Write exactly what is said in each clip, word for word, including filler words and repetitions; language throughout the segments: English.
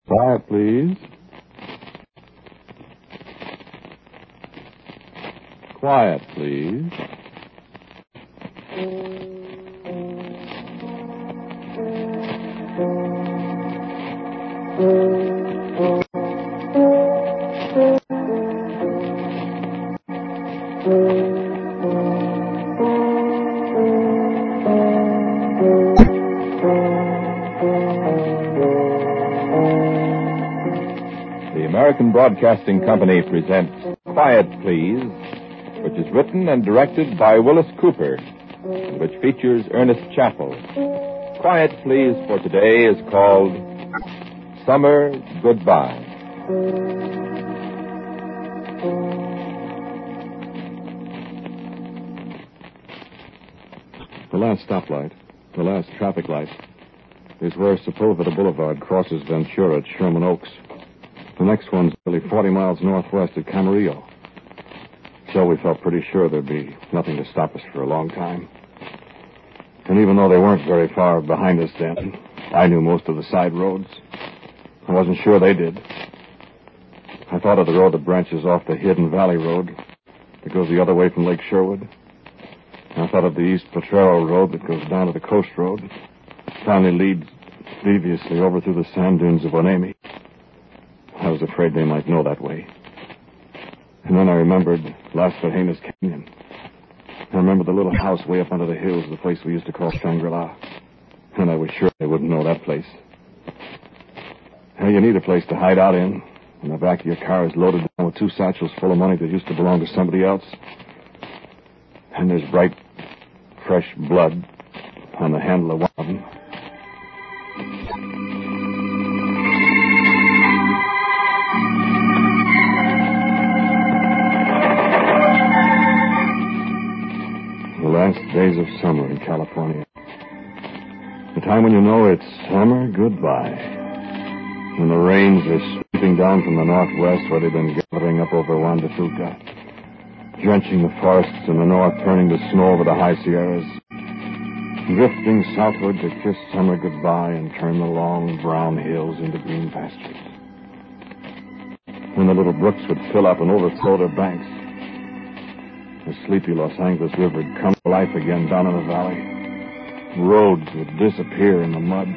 Quiet, please. Quiet, please. The American Broadcasting Company presents Quiet, Please, which is written and directed by Willis Cooper, and which features Ernest Chappell. Quiet, Please for today is called Summer Goodbye. The last stoplight, the last traffic light, is where Sepulveda Boulevard crosses Ventura at Sherman Oaks. The next one's nearly forty miles northwest at Camarillo. So we felt pretty sure there'd be nothing to stop us for a long time. And even though they weren't very far behind us then, I knew most of the side roads. I wasn't sure they did. I thought of the road that branches off the Hidden Valley Road that goes the other way from Lake Sherwood. And I thought of the East Potrero Road that goes down to the Coast Road. Finally leads deviously over through the sand dunes of Onami. I was afraid they might know that way. And then I remembered Las Vergenas Canyon. I remembered the little house way up under the hills, the place we used to call Shangri-La. And I was sure they wouldn't know that place. Now, you need a place to hide out in. And the back of your car is loaded down with two satchels full of money that used to belong to somebody else. And there's bright, fresh blood on the handle of one of them. The last days of summer in California. The time when you know it's summer goodbye. When the rains are sweeping down from the northwest where they've been gathering up over Juan de Fuca, drenching the forests in the north, turning to snow over the high Sierras, drifting southward to kiss summer goodbye and turn the long brown hills into green pastures. When the little brooks would fill up and overflow their banks, the sleepy Los Angeles River would come to life again down in the valley. Roads would disappear in the mud.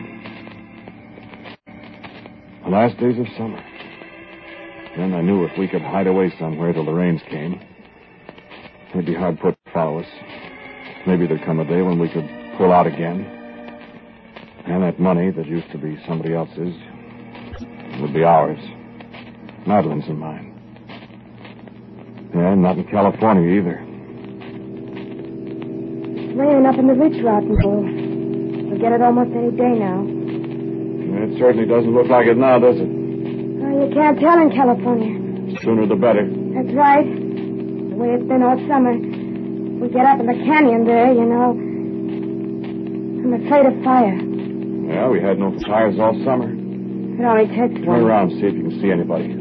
The last days of summer. Then I knew if we could hide away somewhere till the rains came, they'd be hard put to follow us. Maybe there'd come a day when we could pull out again. And that money that used to be somebody else's would be ours. Madeline's and mine. Yeah, not in California either. It's raining up in the ridge, Rottenbull. We'll get it almost any day now. It certainly doesn't look like it now, does it? Oh, you can't tell in California. Sooner the better. That's right. The way it's been all summer. We get up in the canyon there, you know. I'm afraid of fire. Yeah, we had no fires all summer. It only takes one. Turn around and see if you can see anybody.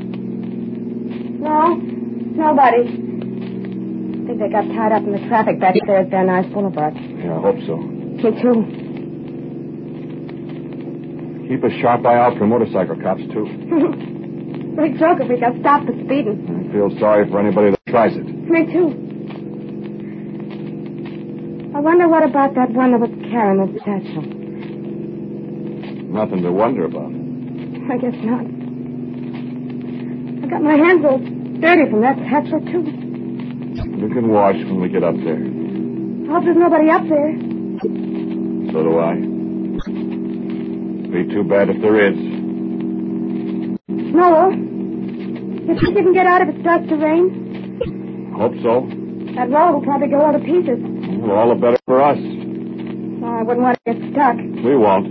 No, nobody. I think they got tied up in the traffic back there at Van Nuys Boulevard. Yeah, I hope so. Me too. Keep a sharp eye out for motorcycle cops, too. Big joke if we got stopped for speeding. I feel sorry for anybody that tries it. Me too. I wonder what about that one that was carrying the satchel. Nothing to wonder about. I guess not. I got my hands all dirty from that satchel, too. We can wash when we get up there. I hope there's nobody up there. So do I. Be too bad if there is. No. You think you can get out if it starts to rain? Hope so. That road will probably go all to pieces. Well, all the better for us. Oh, I wouldn't want to get stuck. We won't.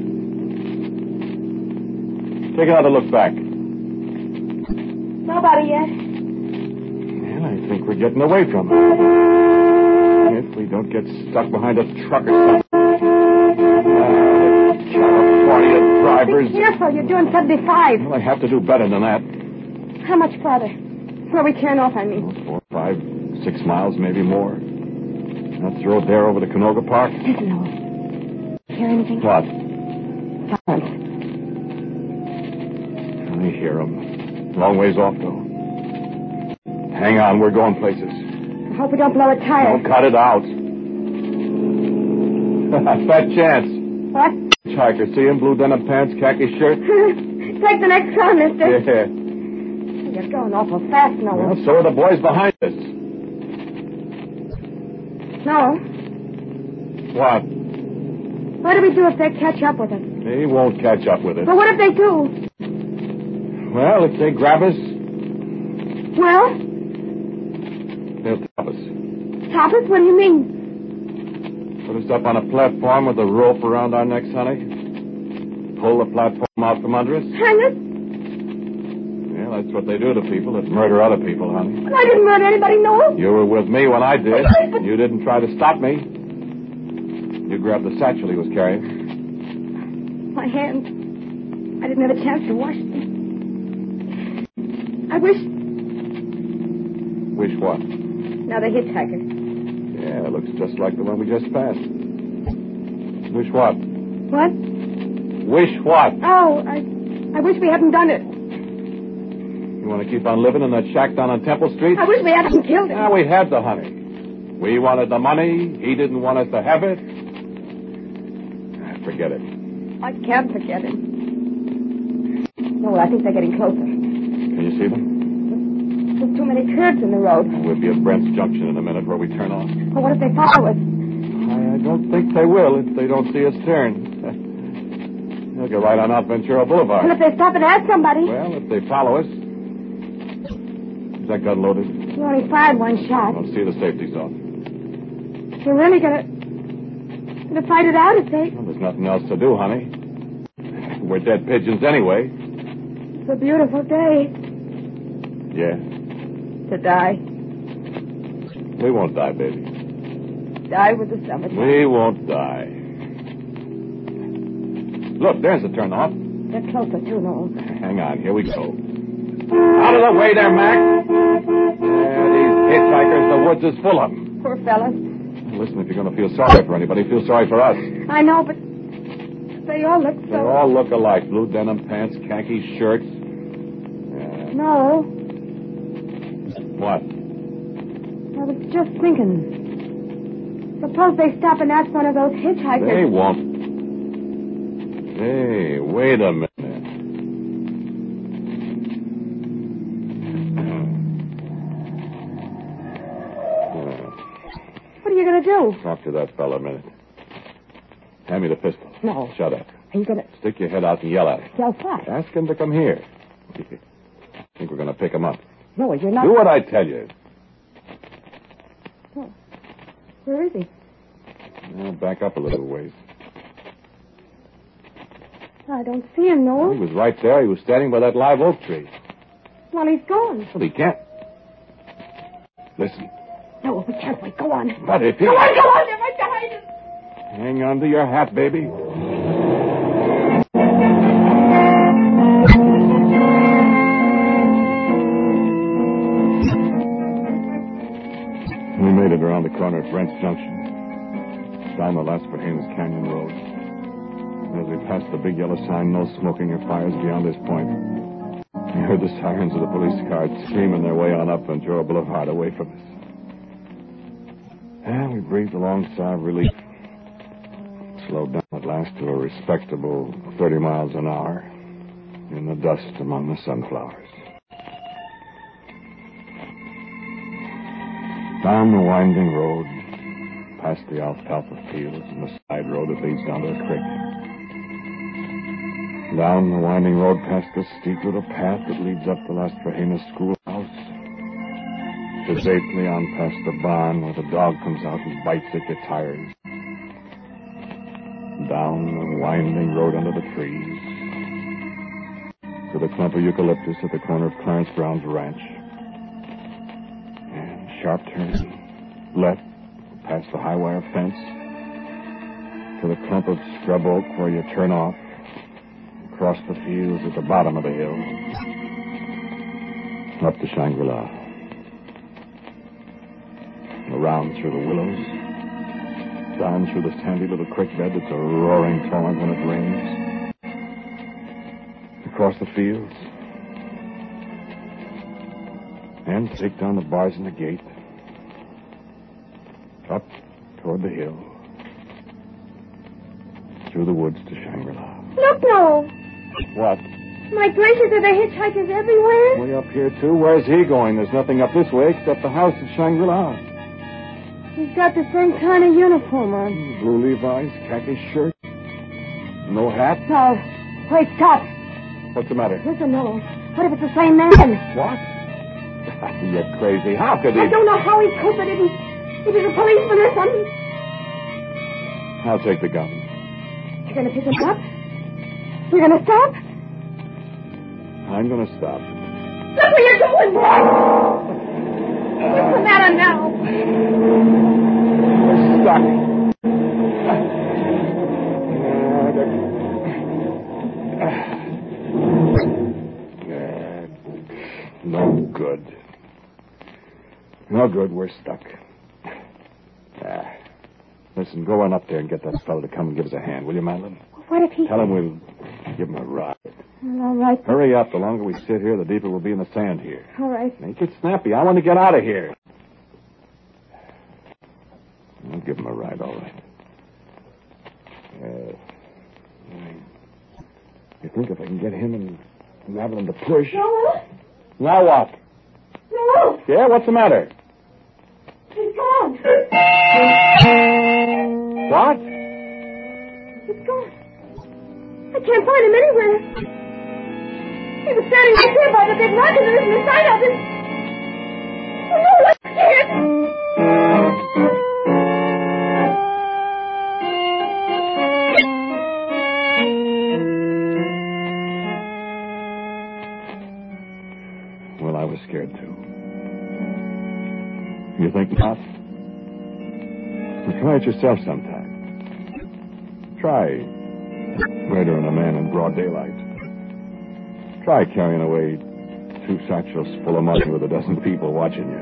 Take another look back. Nobody yet. And I think we're getting away from it. If we don't get stuck behind a truck or something. California drivers. Be careful, you're doing seventy-five. Well, I have to do better than that. How much farther? Where we turn off, I mean. Four, five, six miles, maybe more. That's the road there over to Canoga Park. Listen, Noel. Hear anything? What? Silence. I hear them. Long ways off, though. Hang on, we're going places. I hope we don't blow a tire. Don't cut it out. Fat chance. What? Hitchhiker, see him? Blue denim pants, khaki shirt. Take the next car, mister. Yeah. You're going awful fast, Noah. Well, so are the boys behind us. No. What? What do we do if they catch up with us? They won't catch up with us. But what if they do? Well, if they grab us, Well, they'll stop us. stop us? What do you mean? Put us up on a platform with a rope around our necks, honey. Pull the platform out from under us. Hang us? Yeah, that's what they do to people that murder other people, honey. I didn't murder anybody, Noah. You were with me when I did. But- You didn't try to stop me. You grabbed the satchel he was carrying. My hands. I didn't have a chance to wash them. I wish... Wish what? Now, the hitchhiker. Yeah, it looks just like the one we just passed. Wish what? What? Wish what? Oh, I... I wish we hadn't done it. You want to keep on living in that shack down on Temple Street? I wish we hadn't killed him. Yeah, we had the honey. We wanted the money. He didn't want us to have it. Forget it. I can't forget it. No, I think they're getting closer. Can you see them? There's too many curves in the road. We'll be at Brent's Junction in a minute where we turn off. But what if they follow us? I, I don't think they will if they don't see us turn. They'll get right on out Ventura And Boulevard. if they stop and ask somebody? Well, if they follow us... Is that gun loaded? You only fired one shot. I'll see the safety's off. You're really gonna... gonna fight it out if they... Well, there's nothing else to do, honey. We're dead pigeons anyway. It's a beautiful day Yeah. to die. We won't die, baby. Die with the summertime. We won't die. Look, there's the turnoff. They're closer, too, Noel. Hang on, here we go. Out of the way there, Mac. Yeah, these hitchhikers, the woods is full of them. Poor fellas. Listen, if you're going to feel sorry for anybody, feel sorry for us. I know, but they all look so... They all look alike. Blue denim pants, khaki shirts. Yeah. No, What? I was just thinking. Suppose they stop and ask one of those hitchhikers. They won't. Hey, wait a minute. What are you going to do? Talk to that fella a minute. Hand me the pistol. No. Shut up. Are you going to... Stick your head out and yell at him. Yell what? Ask him to come here. I think we're going to pick him up. No, you're not... Do what I tell you. Oh. Where is he? Now, back up a little ways. I don't see him, Well, he Noel. was right there. He was standing by that live oak tree. Well, he's gone. Well, he can't. Listen. No, we can't wait. Go on. But if he... Go on, go on. They're right behind us. Hang on to your hat, baby. We made it around the corner at Brent's Junction, down the Las Fajenas Canyon Road. As we passed the big yellow sign, no smoking or fires beyond this point, we heard the sirens of the police cars screaming their way on up Ventura Boulevard away from us. And we breathed a long sigh of relief. Slowed down at last to a respectable thirty miles an hour in the dust among the sunflowers. Down the winding road, past the alfalfa fields and the side road that leads down to the creek. Down the winding road past the steep little path that leads up to Las Fajenas schoolhouse. Sedately on past the barn where the dog comes out and bites at your tires. Down the winding road under the trees. To the clump of eucalyptus at the corner of Clarence Brown's ranch. And sharp turn left past the high wire fence. To the clump of scrub oak where you turn off. Across the fields at the bottom of the hill. Up to Shangri-La. Around through the willows. Down through the sandy little creek bed that's a roaring torrent when it rains. Across the fields. And take down the bars in the gate. Up toward the hill. Through the woods to Shangri-La. Look, no. What? My gracious, are there hitchhikers everywhere? Way up here, too? Where's he going? There's nothing up this way except the house at Shangri-La. He's got the same kind of uniform on. Blue Levi's, khaki shirt. No hat? No. Wait, stop. What's the matter? Listen, no. What if it's the same man? What? You're crazy. How could he? I don't know how he could, but if he, if he's a policeman or something. I'll take the gun. You're going to pick him up? You're going to stop? I'm going to stop. Look where you're going, boy! What's the matter now? We're stuck. No good. No good. We're stuck. Ah. Listen, go on up there and get that fellow to come and give us a hand, will you, Madeline? What if he... Tell him we'll give him a ride. Well, all right. Hurry up. The longer we sit here, the deeper we'll be in the sand here. All right. Make it snappy. I want to get out of here. I'll give him a ride, all right. Uh, you think if I can get him and Madeline to push... No. Now what? No. Yeah, what's the matter? He's gone. What? He's gone. I can't find him anywhere. He was standing right there by the big rock and there isn't a sight of him. Oh, no, I'm scared. Well, I was scared, too. You think not? Well, try it yourself sometime. Try murdering a man in broad daylight. Try carrying away two satchels full of money with a dozen people watching you.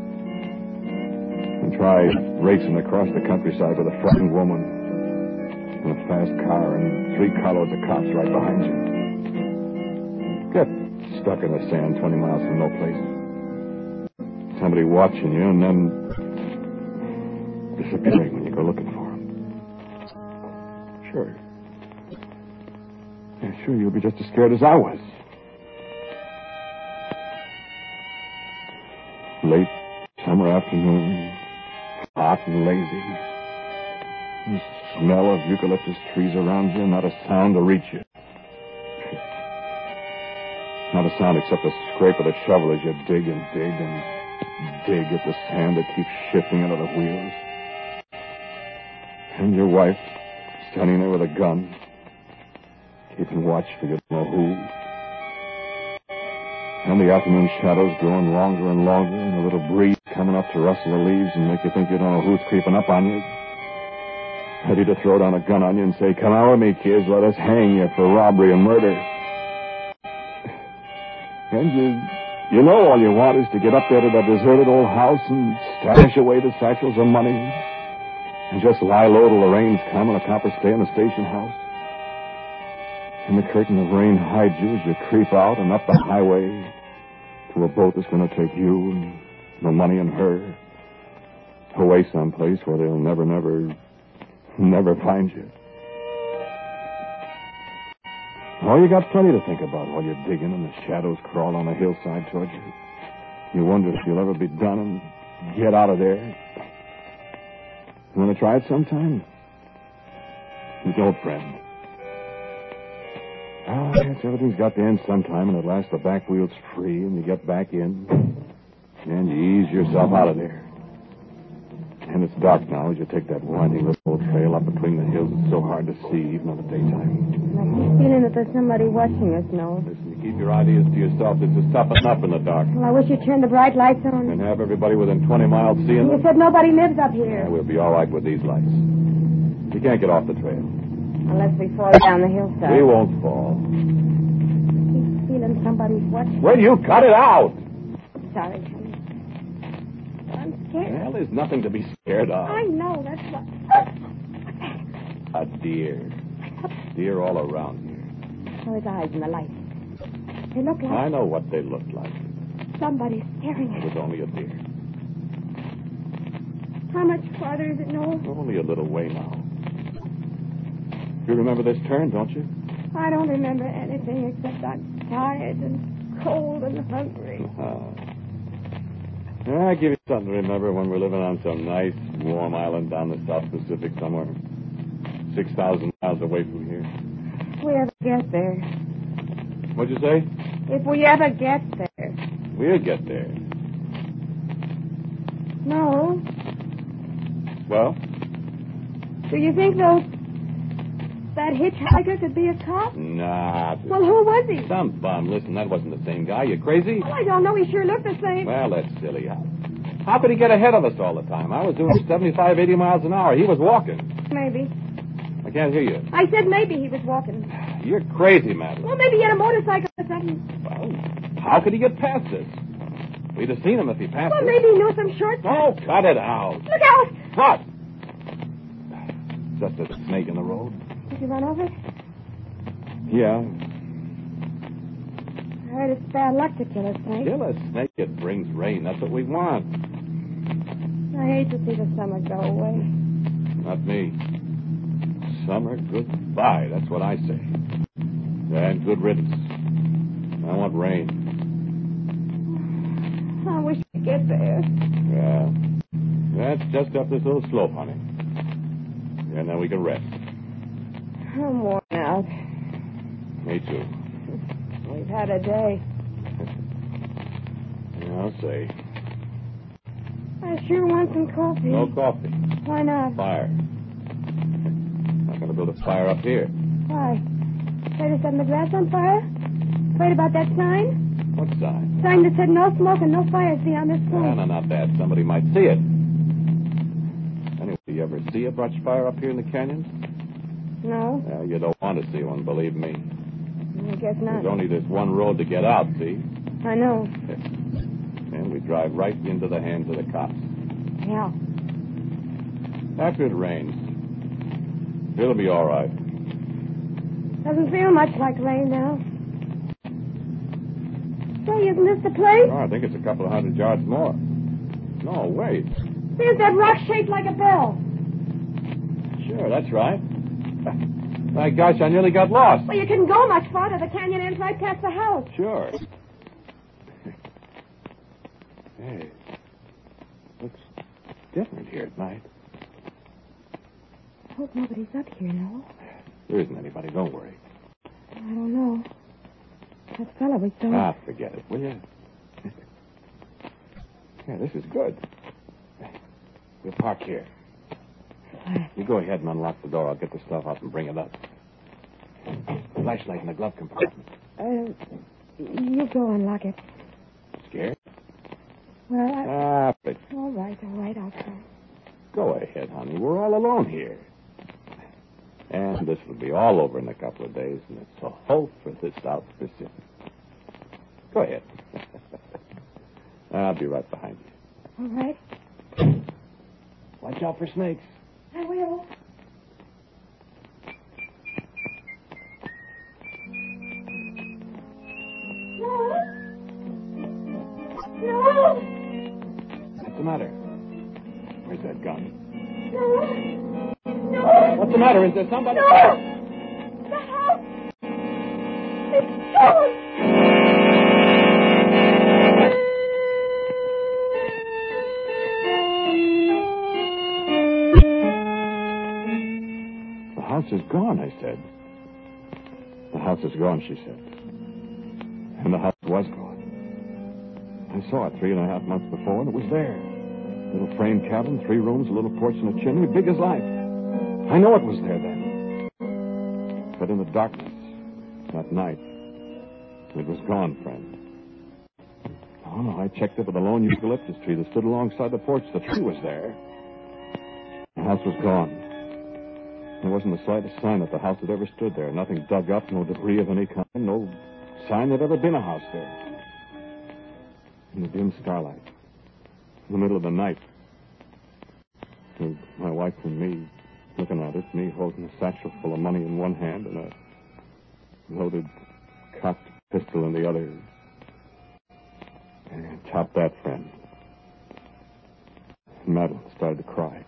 And try racing across the countryside with a frightened woman in a fast car and three carloads of cops right behind you. Get stuck in the sand twenty miles from no place. Somebody watching you and then disappearing when you go looking for him. Sure. Yeah, sure, you'll be just as scared as I was. Late summer afternoon, hot and lazy. The smell of eucalyptus trees around you, not a sound to reach you. Not a sound except the scrape of the shovel as you dig and dig and dig at the sand that keeps shifting under the wheels. And your wife standing there with a gun, keeping watch for you don't know who. And the afternoon shadows growing longer and longer, and a little breeze coming up to rustle the leaves and make you think you don't know who's creeping up on you. Ready to throw down a gun on you and say, "Come out with me, kids, let us hang you for robbery and murder." And you, you know all you want is to get up there to that deserted old house and stash away the satchels of money and just lie low till the rains come and the coppers stay in the station house. And the curtain of rain hides you as you creep out and up the highway to a boat that's going to take you and the money and her away someplace where they'll never, never, never find you. Oh, you got plenty to think about while you're digging and the shadows crawl on the hillside toward you. You wonder if you'll ever be done and get out of there. You want to try it sometime? You don't, friend. Oh, yes, everything's got to end sometime, and at last the back wheel's free, and you get back in, and you ease yourself out of there. And it's dark now as you take that winding little trail up between the hills. It's so hard to see, even in the daytime. I keep feeling that there's somebody watching us, Noel. Listen, you keep your ideas to yourself. This is toughen up in the dark. Well, I wish you'd turn the bright lights on. And have everybody within twenty miles seeing You them. said nobody lives up here. Yeah, we'll be all right with these lights. You can't get off the trail. Unless we fall down the hillside. We won't fall. I keep feeling somebody's watching. Will you cut it out? Sorry, honey. I'm scared. Well, there's nothing to be scared of. I know, that's what... A deer. Deer all around here. So his eyes in the light. They look like... I know what they look like. somebody staring It at was us. only a deer. How much farther is it, Noel? Only a little way now. You remember this turn, don't you? I don't remember anything except I'm tired and cold and hungry. Uh, yeah, I give you something to remember when we're living on some nice, warm island down the South Pacific somewhere. six thousand miles away from here. If we ever get there. What'd you say? If we ever get there. We'll get there. No. Well? Do you think those... that hitchhiker could be a cop? Nah. Well, who was he? Some bum. Listen, that wasn't the same guy. You crazy? Well, I don't know. He sure looked the same. Well, that's silly. How, how could he get ahead of us all the time? I was doing seventy-five, eighty miles an hour. He was walking. Maybe. I can't hear you. I said maybe he was walking. You're crazy, Madeline. Well, maybe he had a motorcycle or something. Well, how could he get past us? We'd have seen him if he passed Well, us. maybe he knew some shortcuts. Oh, cut it out. Look out! What? Just a snake in the road. Did you run over it? Yeah. I heard it's bad luck to kill a snake. Kill a snake, it brings rain. That's what we want. I hate to see the summer go away. Not me. Summer, goodbye. That's what I say. And good riddance. I want rain. I wish we'd get there. Yeah. That's just up this little slope, honey. And then we can rest. I'm worn out. Me too. We've had a day. Yeah, I'll say. I sure want some coffee. No coffee. Why not? Fire. Not going to build a fire up here. Why? Afraid of setting the grass on fire? Afraid about that sign? What sign? Sign that said no smoke and no fires beyond this No, point. no, not that. Somebody might see it. Anyway, do you ever see a brush fire up here in the canyon? No, Well, you don't want to see one, believe me. I guess not. There's only this one road to get out, see? I know. And we drive right into the hands of the cops. Yeah. After it rains, it'll be all right. Doesn't feel much like rain now. Say, isn't this the place? Oh, I think it's a couple of hundred yards more. No, wait. There's that rock shaped like a bell. Sure, that's right. My gosh, I nearly got lost. Well, you couldn't go much farther. The canyon ends right past the house. Sure. Hey, looks different here at night. I hope nobody's up here, no. There isn't anybody, don't worry. I don't know. That fella we saw. Ah, forget it, will you? Yeah, this is good. We'll park here. You go ahead and unlock the door. I'll get the stuff out and bring it up. Flashlight in the glove compartment. Uh, you go unlock it. Scared? Well, I... Ah, but all right, all right, I'll go. go ahead, honey. We're all alone here. And this will be all over in a couple of days, and it's a hope for the South Pacific. Go ahead. I'll be right behind you. All right. Watch out for snakes. I will. No. No. What's the matter? Where's that gun? No. No. What's the matter? Is there somebody? No. The house. It's gone. The house is gone, I said. The house is gone, she said. And the house was gone. I saw it three and a half months before, and it was there. Little frame cabin, three rooms, a little porch and a chimney, big as life. I know it was there then. But in the darkness, that night, it was gone, friend. Oh, no, I checked it with a lone eucalyptus tree that stood alongside the porch. The tree was there. The house was gone. There wasn't the slightest sign that the house had ever stood there. Nothing dug up, no debris of any kind, no sign there'd ever been a house there. In the dim starlight, in the middle of the night, and my wife and me looking at it, me holding a satchel full of money in one hand and a loaded cocked pistol in the other. And top that, friend. Madeline started to cry.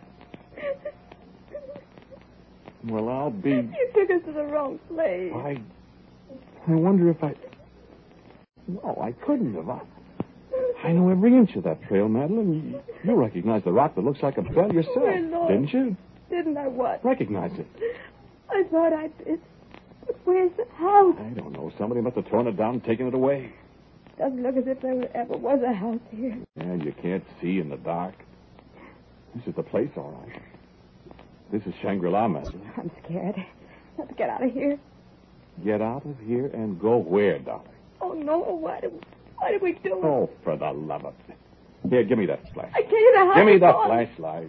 Well, I'll be... You took us to the wrong place. I... I wonder if I... No, I couldn't have. I, I know every inch of that trail, Madeline. You, you recognize the rock that looks like a bell yourself, Oh, Lord. didn't you? Didn't I what? Recognize it. I thought I did. But where's the house? I don't know. Somebody must have torn it down and taken it away. Doesn't look as if there ever was a house here. And you can't see in the dark. This is the place, all right. This is Shangri-La, Madeline. I'm scared. Let's get out of here. Get out of here and go where, darling? Oh, no. Why did, why did we do it? Oh, for the love of... Here, give me that flashlight. I tell you the house Give me is the gone. flashlight.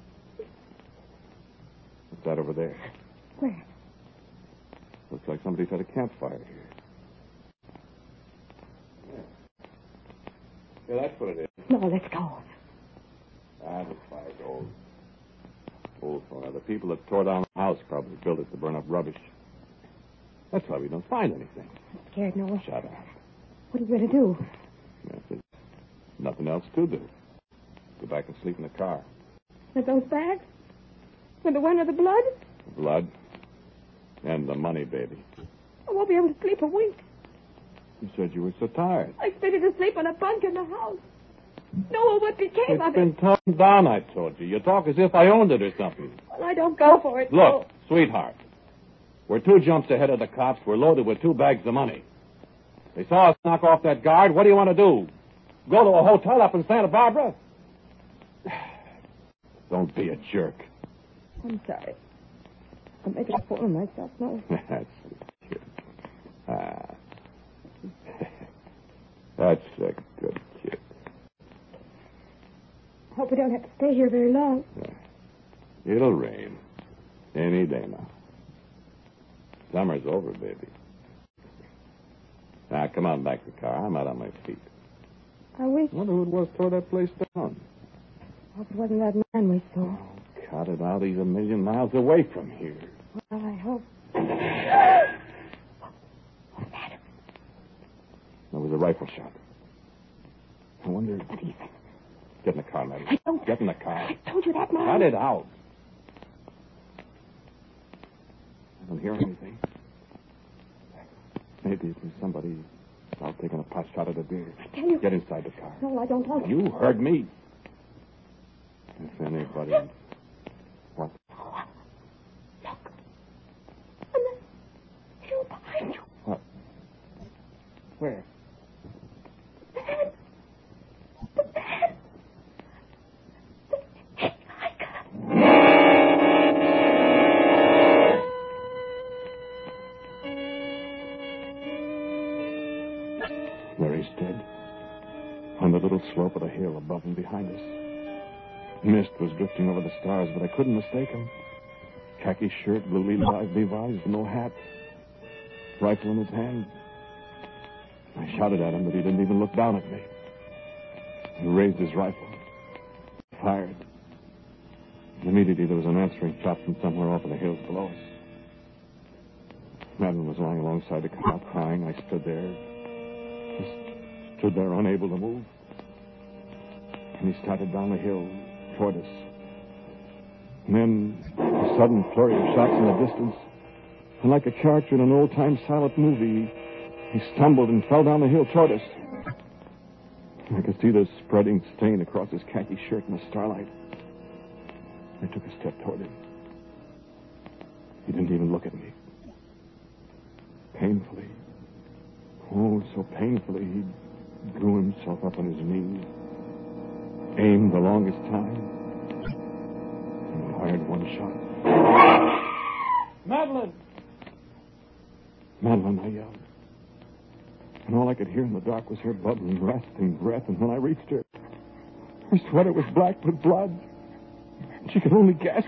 What's that over there? Where? Looks like somebody's had a campfire here. Yeah, that's what it is. No, let's go. Ah, this fire's old. Old fire. The people that tore down the house probably built it to burn up rubbish. That's why we don't find anything. I'm scared, Noah. Shut up. What are you going to do? Yes, there's nothing else to do. Go back and sleep in the car. With those bags? With the one with the blood? The blood and the money, baby. I won't be able to sleep a wink. You said you were so tired. I expected to sleep on a bunk in the house. Noah, what became It's of been it? torn down, I told you. You talk as if I owned it or something. Well, I don't go for it. Look, sweetheart. We're two jumps ahead of the cops. We're loaded with two bags of money. They saw us knock off that guard. What do you want to do? Go to a hotel up in Santa Barbara? Don't be a jerk. I'm sorry. I'm making a fool of myself, no. That's a kid. Ah. That's a good kid. Hope we don't have to stay here very long. It'll rain. Any day now. Summer's over, baby. Now, come on back to the car. I'm out on my feet. Are we? I wonder who it was tore that place down. Hope it wasn't that man we saw. Oh, cut it out. He's a million miles away from here. Well, I hope. That was a rifle shot. I wonder... What is it? Get in the car, Madeline. I don't... Get in the car. I told you that, man. Cut it out. I don't hear anything. Maybe it was somebody out taking a pot shot at a deer. I tell you... Get inside the car. No, I don't want to. You heard me. If anybody... What? Oh, look. On the hill behind you. What? Where? The man. The man. The hitchhiker. There he's dead. On the little slope of the hill above and behind us. Mist was drifting over the stars, but I couldn't mistake him. Khaki shirt, blue Levi- Levi's, no hat. Rifle in his hand. I shouted at him, but he didn't even look down at me. He raised his rifle. Fired. Immediately there was an answering shot from somewhere off in the hills below us. Madeline was lying alongside the car crying. I stood there. Just stood there unable to move. And he started down the hill toward us. And then a sudden flurry of shots in the distance. And like a character in an old-time silent movie, he stumbled and fell down the hill toward us. I could see the spreading stain across his khaki shirt in the starlight. I took a step toward him. He didn't even look at me. Painfully, oh, so painfully, he drew himself up on his knees, aimed the longest time, and fired one shot. Madeline! Madeline, I yelled. And all I could hear in the dark was her bubbling, rasping breath, and when I reached her, her sweater was black with blood. She could only gasp.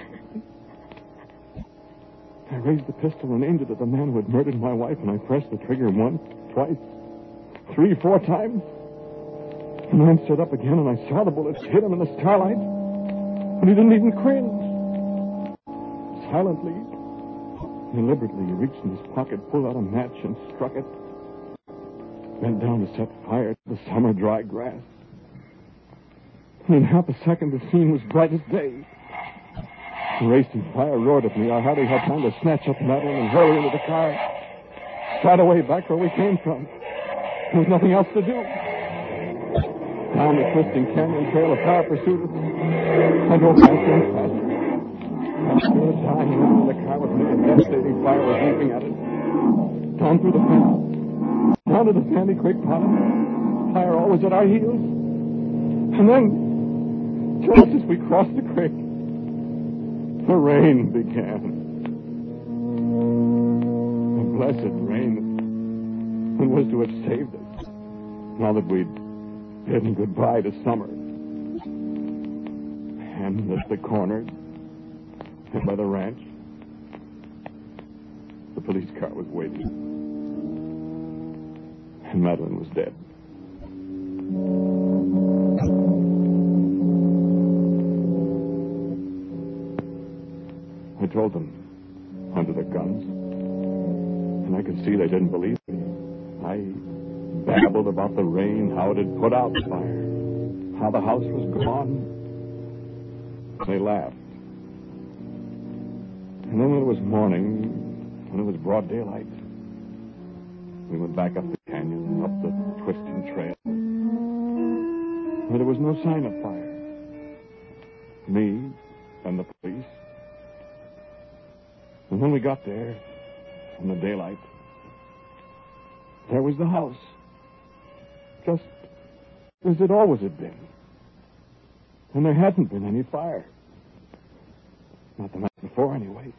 I raised the pistol and aimed it at the man who had murdered my wife, and I pressed the trigger once, twice, three, four times. The man stood up again, and I saw the bullets hit him in the starlight, but he didn't even cringe. Silently, deliberately, he reached in his pocket, pulled out a match, and struck it. bent down to set fire to the summer dry grass. And in half a second, the scene was bright as day. The racing fire roared at me. I hardly had time to snatch up Madeline and hurl her into the car. Right away back where we came from. There was nothing else to do. Down the twisting canyon trail, a car pursued us. I drove faster and faster. After a time, I went into the car with me, and devastating fire was leaping at us. Down through the fence. Down to the sandy creek bottom. Fire always at our heels. And then, just as we crossed the creek, the rain began. The blessed rain that was to have saved us. Now that we'd bidden goodbye to summer. And at the corner, and by the ranch, the police car was waiting. And Madeline was dead. I told them under their guns, and I could see they didn't believe me. I babbled about the rain, how it had put out the fire, how the house was gone. They laughed. And then when it was morning, when it was broad daylight, we went back up the canyon, up the twisting trail. But there was no sign of fire. Me and the police. And when we got there, in the daylight, there was the house. Just as it always had been. And there hadn't been any fire. Not the night before, anyway.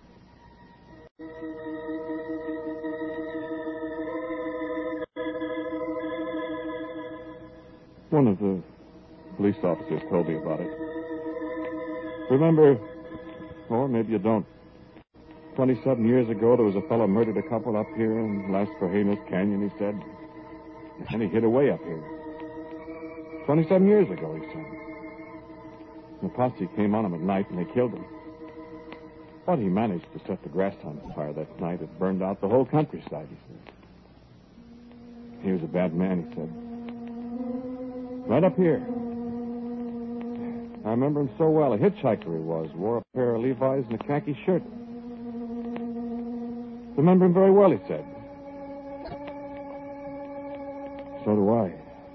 One of the police officers told me about it. Remember, or maybe you don't, twenty-seven years ago, there was a fellow murdered a couple up here in Las Cajenas Canyon, he said. And he hid away up here. twenty-seven years ago, he said. The posse came on him at night and they killed him. But he managed to set the grass on fire that night. It burned out the whole countryside, he said. He was a bad man, he said. Right up here. I remember him so well. A hitchhiker he was. Wore a pair of Levi's and a khaki shirt. Remember him very well, he said. So do I.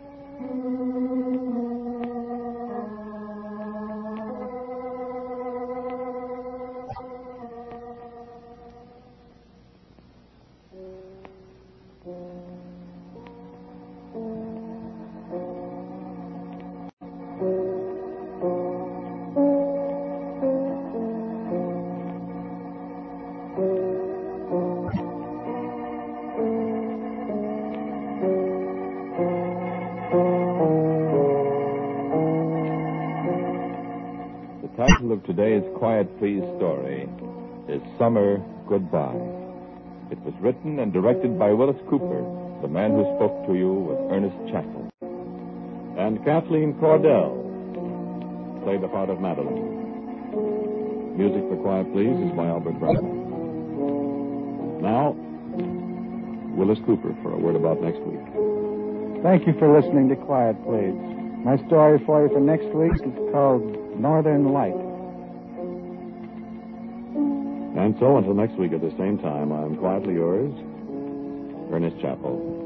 The title of today's Quiet Please story is Summer Goodbye. It was written and directed by Willis Cooper. The man who spoke to you was Ernest Chappell. And Kathleen Cordell played the part of Madeline. Music for Quiet Please is by Albert Brown. Now, Willis Cooper for a word about next week. Thank you for listening to Quiet Please. My story for you for next week is called Northern Light. And so until next week at the same time, I'm quietly yours, Ernest Chappell.